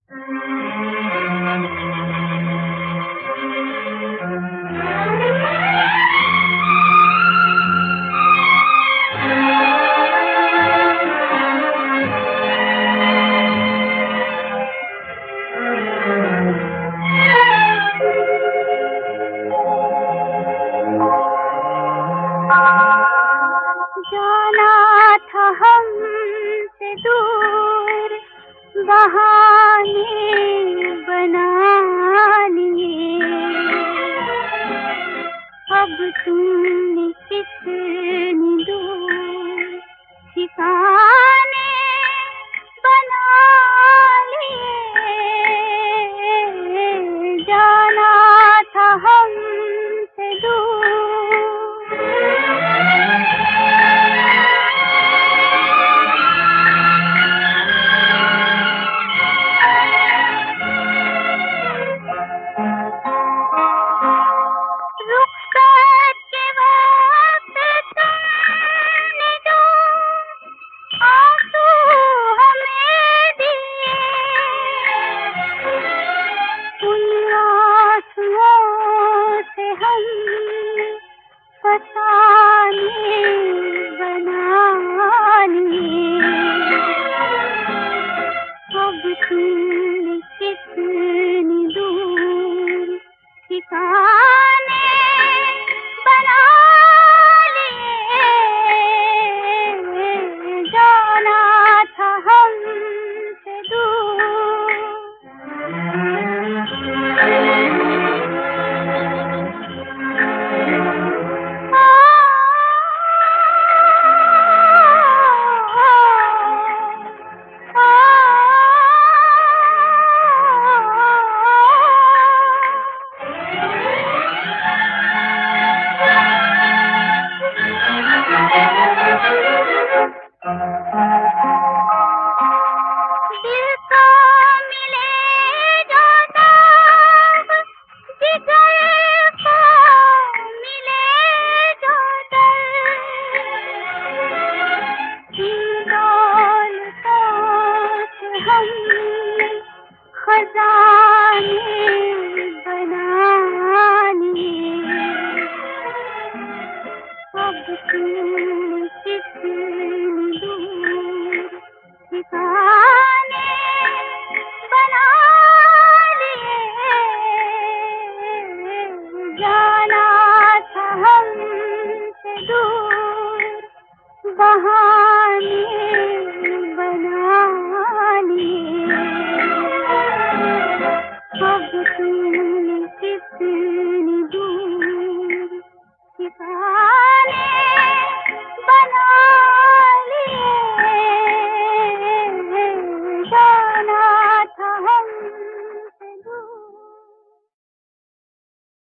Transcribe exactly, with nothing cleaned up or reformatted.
जाना था हमसे दूर, बहाने बना लिए। अब तुमने कितनी दूर ठिकाने बना लिए। जाना था हमसे दूर। अब तुमने कितनी दूर ठिकाने बना लिए। जाना था हमसे दूर। खजाने बना लिए। अब तुम कितनी दूर ठिकाने बना लिए। जाना था हमसे दूर, बहाने बना लिए। अब तुम कितनी दूर ठिकाने बना लिए। जाना